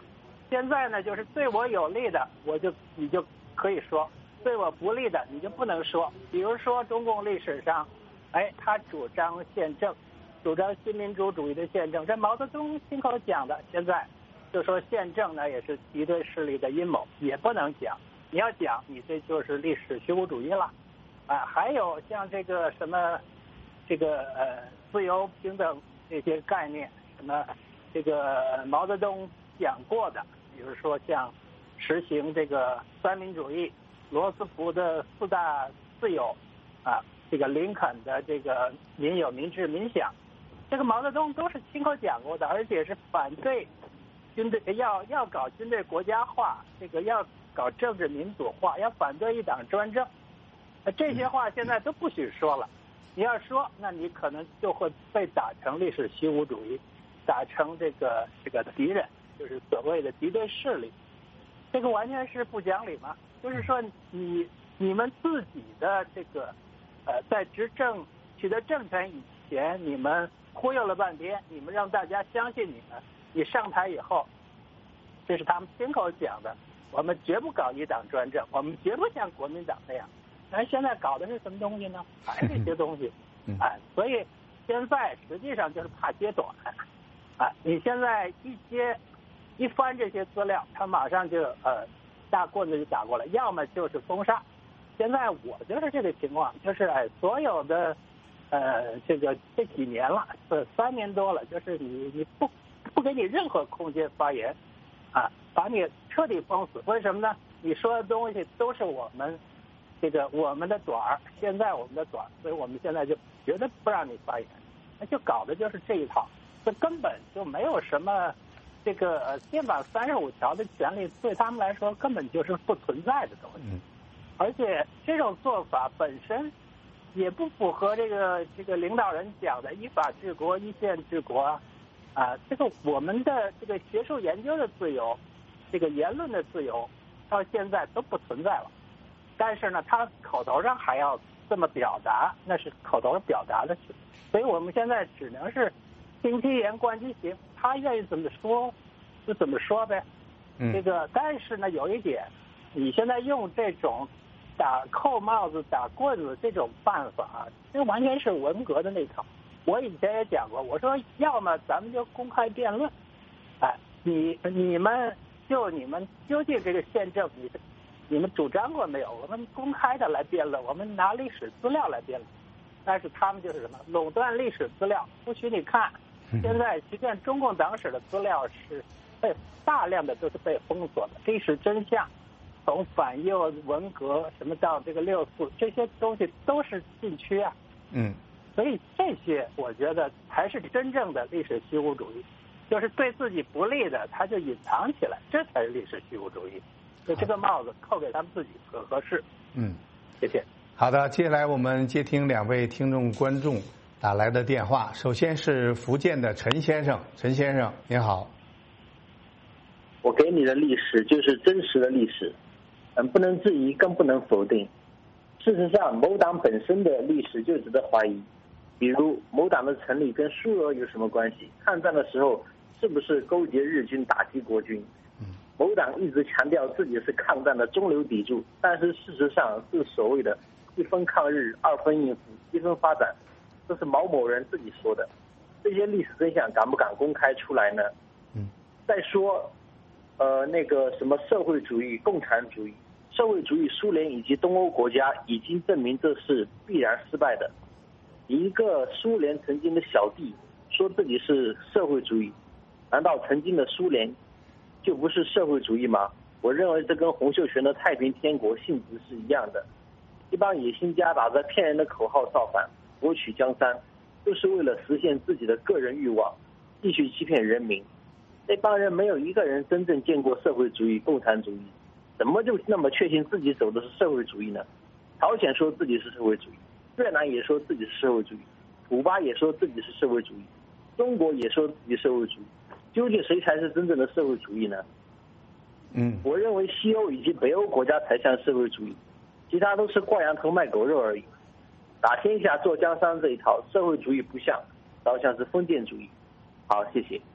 现在呢，就是对我有利的，你就可以说；对我不利的，你就不能说。比如说中共历史上，他主张宪政，主张新民主主义的宪政，这毛泽东亲口讲的。现在就说宪政呢也是敌对势力的阴谋，也不能讲。你要讲，你这就是历史虚无主义了。还有像这个什么，自由平等这些概念，什么这个毛泽东讲过的，比如说像实行这个三民主义，罗斯福的4大自由，这个林肯的这个民有、民治、民享，这个毛泽东都是亲口讲过的，而且是反对军队要搞军队国家化，这个要搞政治民主化，要反对一党专政。这些话现在都不许说了。你要说，那你可能就会被打成历史虚无主义，打成这个敌人，就是所谓的敌对势力。这个完全是不讲理嘛。就是说你们自己的这个在执政取得政权以前，你们忽悠了半天，你们让大家相信你们，你上台以后，这是他们亲口讲的，我们绝不搞一党专政，我们绝不像国民党那样。现在搞的是什么东西呢？还是这些东西。所以现在实际上就是怕揭短。你现在一翻这些资料，他马上就大棍子就打过来，要么就是封杀。现在我就是这个情况，就是所有的这几年了，3年多了，就是你不给你任何空间发言，把你彻底封死。为什么呢？你说的东西都是我们的短儿，现在我们的短，所以我们现在就绝对不让你发言，就搞的就是这一套，这根本就没有什么宪法35条的权利，对他们来说根本就是不存在的东西。而且这种做法本身也不符合这个领导人讲的依法治国、依宪治国这个我们的这个学术研究的自由，这个言论的自由，到现在都不存在了。但是呢，他口头上还要这么表达，那是口头表达的事，所以我们现在只能是听其言观其行，他愿意怎么说就怎么说呗。但是呢，有一点，你现在用这种扣帽子、打棍子这种办法，这完全是文革的那套。我以前也讲过，我说要么咱们就公开辩论，你们究竟这个宪政你们主张过没有？我们公开的来辩论，我们拿历史资料来辩论。但是他们就是什么垄断历史资料，不许你看。现在即便中共党史的资料是被大量的都是被封锁的，历史真相，从反右、文革什么到这个6·4，这些东西都是禁区啊。所以这些我觉得才是真正的历史虚无主义，就是对自己不利的他就隐藏起来，这才是历史虚无主义。所以这个帽子扣给他们自己很合适。谢谢。 好的，接下来我们接听2位听众观众打来的电话。首先是福建的陈先生，陈先生您好。 我给你的历史就是真实的历史，不能质疑，更不能否定。事实上，某党本身的历史就值得怀疑。比如某党的成立跟苏俄有什么关系？抗战的时候是不是勾结日军打击国军？某党一直强调自己是抗战的中流砥柱，但是事实上是所谓的1分抗日，2分应付，1分发展，这是毛某人自己说的。这些历史真相敢不敢公开出来呢？再说那个什么社会主义、共产主义，社会主义苏联以及东欧国家已经证明这是必然失败的。一个苏联曾经的小弟说自己是社会主义，难道曾经的苏联就不是社会主义吗？我认为这跟洪秀全的太平天国性质是一样的。一帮野心家打着骗人的口号造反，夺取江山，就是为了实现自己的个人欲望，继续欺骗人民。那帮人没有一个人真正见过社会主义、共产主义，怎么就那么确信自己走的是社会主义呢？朝鲜说自己是社会主义，越南也说自己是社会主义，古巴也说自己是社会主义，中国也说自己社会主义，究竟谁才是真正的社会主义呢？我认为西欧以及北欧国家才像社会主义，其他都是挂羊头卖狗肉而已。打天下做江山这一套社会主义不像，倒像是封建主义。好，谢谢。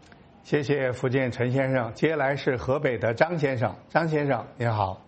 谢谢福建陈先生。接下来是河北的张先生，张先生你好。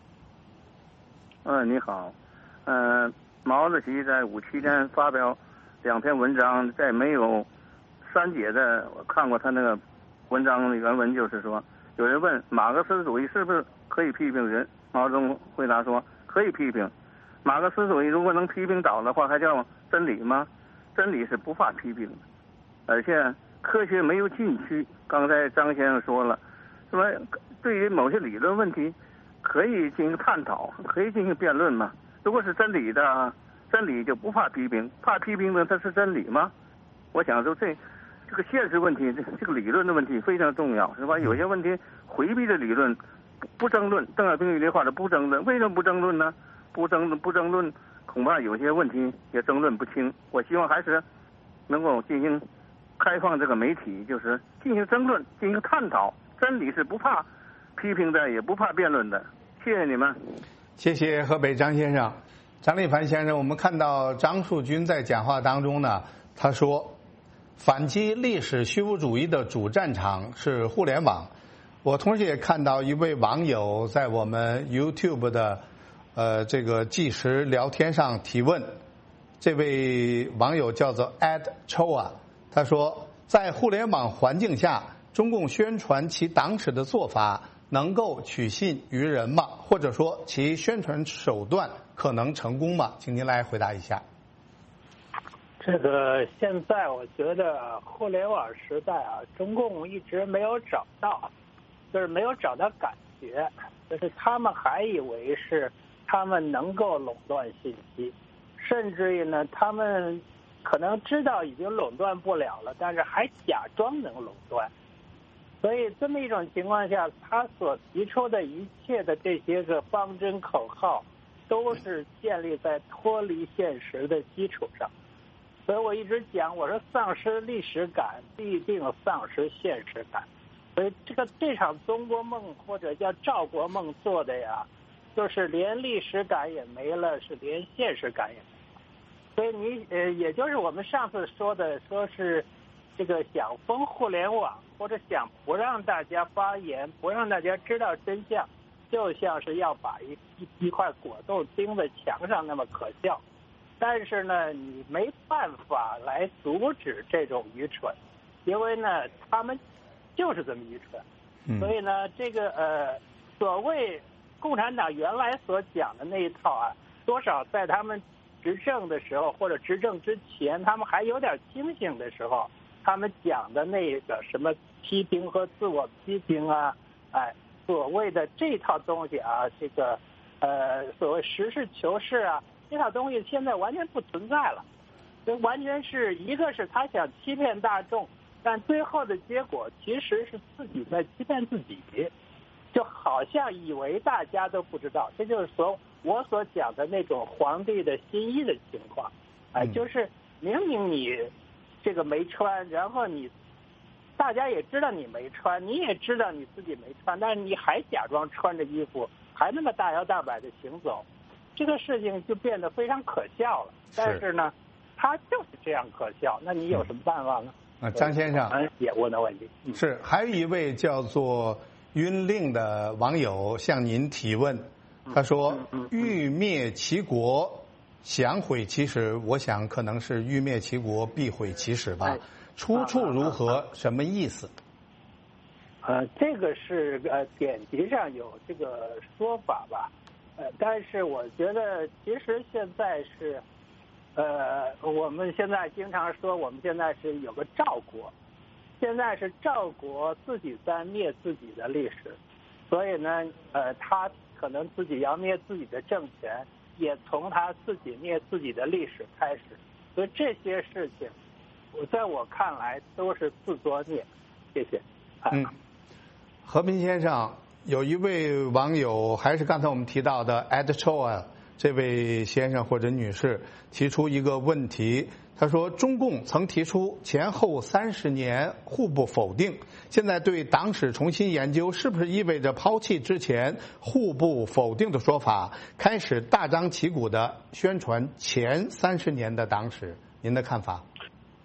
你好。毛主席在57年发表2篇文章，在没有删节的，我看过他那个文章的原文，就是说，有人问马克思主义是不是可以批评人，毛泽东回答说可以批评。马克思主义如果能批评倒的话，还叫真理吗？真理是不怕批评的，而且科学没有禁区。刚才张先生说了，什么对于某些理论问题可以进行探讨，可以进行辩论嘛？如果是真理的，真理就不怕批评，怕批评的它是真理吗？我想说这个现实问题，这个理论的问题非常重要，是吧？有些问题回避的理论不争论，邓小平有句话是不争论，为什么不争论呢？不争论，恐怕有些问题也争论不清。我希望还是能够进行开放这个媒体，就是进行争论，进行探讨。真理是不怕批评的，也不怕辩论的。谢谢你们。 谢谢河北张先生。张立凡先生，我们看到张树军在讲话当中呢，他说反击历史虚无主义的主战场是互联网。我同时也看到一位网友在我们 YouTube 的这个即时聊天上提问，这位网友叫做 Ed Choa， 他说在互联网环境下，中共宣传其党史的做法能够取信于人吗？或者说其宣传手段可能成功吗？请您来回答一下。 这个现在我觉得互联网时代啊，中共一直没有找到，就是没有找到感觉，就是他们还以为是他们能够垄断信息，甚至于呢，他们可能知道已经垄断不了了，但是还假装能垄断。所以这么一种情况下，他所提出的一切的这些个方针口号，都是建立在脱离现实的基础上。所以我一直讲，我说丧失历史感必定丧失现实感。所以这场中国梦或者叫赵国梦做的呀，就是连历史感也没了，是连现实感也没了。所以也就是我们上次说的，说是这个想封互联网，或者想不让大家发言，不让大家知道真相，就像是要把一块果冻钉在墙上那么可笑。但是呢，你没办法来阻止这种愚蠢，因为呢，他们就是这么愚蠢。所以呢，这个所谓共产党原来所讲的那一套啊，多少在他们执政的时候或者执政之前，他们还有点清醒的时候，他们讲的那个什么批评和自我批评啊，所谓的这套东西啊，这个所谓实事求是啊，这套东西现在完全不存在了。这完全是一个是他想欺骗大众，但最后的结果其实是自己在欺骗自己，就好像以为大家都不知道。这就是我所讲的那种皇帝的新衣的情况，就是明明你这个没穿，然后大家也知道你没穿，你也知道你自己没穿，但是你还假装穿着衣服，还那么大摇大摆的行走，这个事情就变得非常可笑了。但是呢，他就是这样可笑，那你有什么办法呢？ 张先生也问的问题是，还有一位叫做晕令的网友向您提问，他说欲灭其国想毁其史，我想可能是欲灭其国必毁其史吧，出处如何，什么意思？ 这个是典籍上有这个说法吧，但是我觉得其实现在是我们现在经常说我们现在是有个赵国，现在是赵国自己在灭自己的历史，所以呢他可能自己要灭自己的政权，也从他自己灭自己的历史开始。所以这些事情在我看来都是自作孽。谢谢。 和平先生，有一位网友还是刚才我们提到的 Ed Choa 这位先生或者女士提出一个问题，他说中共曾提出前后30年互不否定，现在对党史重新研究，是不是意味着抛弃之前互不否定的说法，开始大张旗鼓的宣传前30年的党史？您的看法？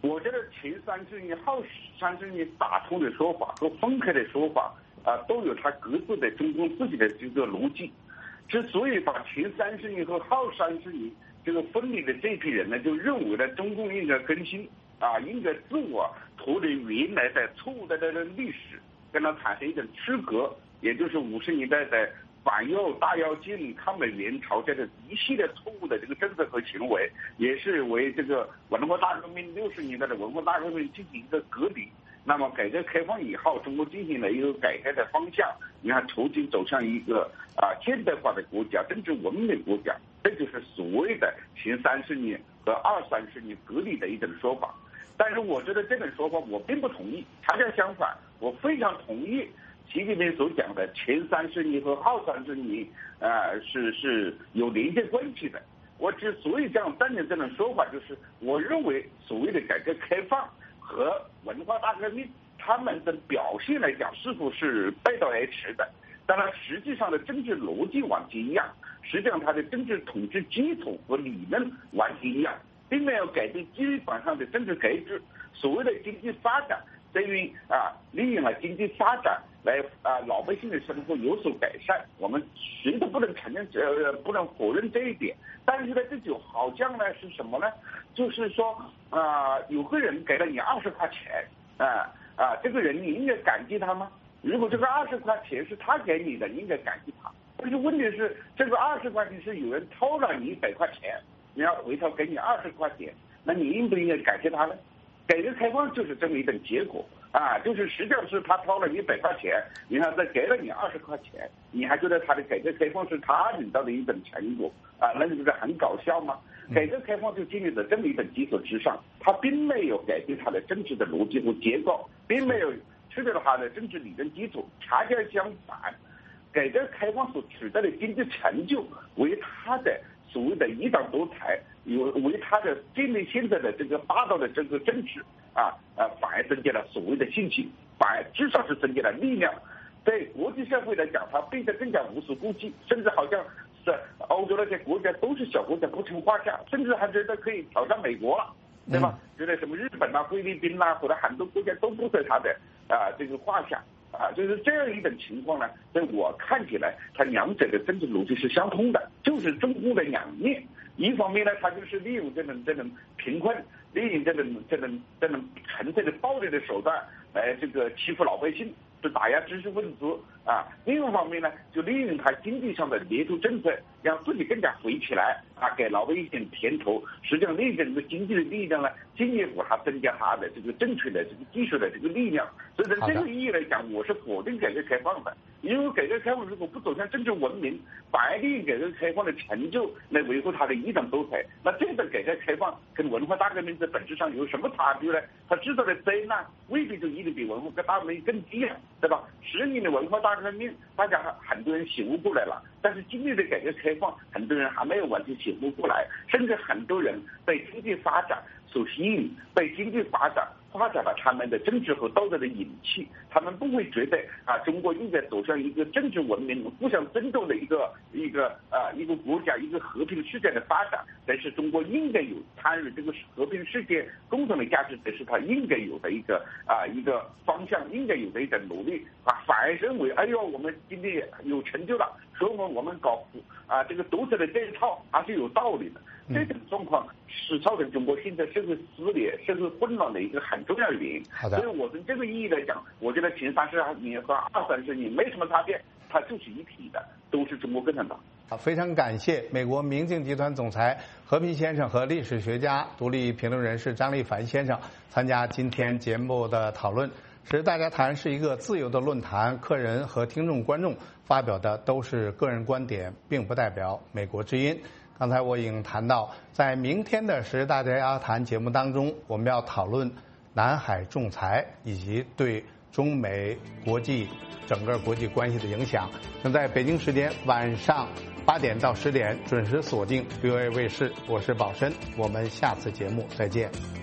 我觉得前30年、后30年打通的说法和分开的说法都有它各自的中共自己的这个逻辑。之所以把前30年和后30年这个分离的这批人呢，就认为呢，中共应该更新应该自我脱离原来的错误的历史，跟它产生一种区隔，也就是50年代的反右、大跃进、抗美援朝这个一系列错误的这个政策和行为，也是为这个文化大革命60年代的文化大革命进行一个隔离。那么改革开放以后，中国进行了一个改革的方向，你看重新走向一个现代化的国家、政治文明的国家，这就是所谓的前30年和20-30年隔离的一种说法。但是我觉得这种说法我并不同意，恰恰相反，我非常同意习近平所讲的前30年和后30年是有连接关系的。我之所以这样赞成这种说法，就是我认为所谓的改革开放和文化大革命他们的表现来讲似乎是背道而驰的，当然实际上的政治逻辑完全一样，实际上它的政治统治基础和理论完全一样，并没有改变基本上的政治格局。所谓的经济发展对于利用了经济发展来老百姓的生活有所改善，我们谁都不能承认不能否认这一点。但是呢，这就好像呢是什么呢？就是说有个人给了你20块钱这个人你应该感激他吗？如果这个20块钱是他给你的，你应该感激他。但是问题是，这个20块钱是有人偷了你100块钱，然后回头给你20块钱，那你应不应该感谢他呢？改革开放就是这么一种结果就是实际上是他掏了你100块钱，然后再给了你20块钱，你还觉得他的改革开放是他领到的一种成果那不是很搞笑吗？改革开放就建立在这么一种基础之上，他并没有改变他的政治的逻辑和结构，并没有去掉他的政治理论基础，恰恰相反，改革开放所取得的经济成就为他的所谓的一党独裁，为他的建立现在的这个霸道的这个政治反而增加了所谓的信心，反而至少是增加了力量。对国际社会来讲，它变得更加无所顾忌，甚至好像是欧洲那些国家都是小国家不成话下，甚至还觉得可以挑战美国了，对吧？觉得什么日本菲律宾或者很多国家都不在他的这个话下就是这样一种情况呢，在我看起来，它两者的政治逻辑是相通的，就是中共的两面。一方面呢，它就是利用这种贫困，利用这种纯粹的暴力的手段来这个欺负老百姓，是打压知识分子另一方面呢，就利用它经济上的列出政策，让自己更加肥起来给老百姓一点甜头。实际上，利用这个经济的力量呢，进一步它增加它的这个正确的这个技术的这个力量。所以从这个意义来讲，我是否定改革开放的。因为改革开放如果不走向政治文明，反而利用改革开放的成就来维护它的一党独裁，那这个改革开放跟文化大革命在本质上有什么差别呢？它制造的灾难未必就一定比文化大革命更低对吧？10年的文化大革命，大家很多人醒悟过来了，但是经历的改革开放，很多人还没有完全醒悟过来，甚至很多人被经济发展所吸引，被经济发展了他们的政治和道德的勇气，他们不会觉得中国应该走向一个政治文明、互相尊重的一个国家、一个和平世界的发展。但是中国应该有参与这个和平世界共同的价值，这是他应该有的一个方向，应该有的一种努力反而认为哎呦我们今天有成就了，说我们搞这个独裁的这一套还是有道理的。这种状况是造成中国现在社会撕裂、社会混乱的一个很重要的原因。所以我从这个意义来讲，我觉得前30年和20-30年没什么差别，它就是一体的，都是中国共产党。 好，非常感谢美国明镜集团总裁何皮先生和历史学家、独立评论人士张立凡先生参加今天节目的讨论。其实大家谈是一个自由的论坛，客人和听众观众发表的都是个人观点，并不代表美国之音。刚才我已经谈到，在明天的时事大家谈节目当中，我们要讨论南海仲裁以及对中美整个国际关系的影响。那在北京时间晚上8点到10点准时锁定 VOA 卫视，我是宝申，我们下次节目再见。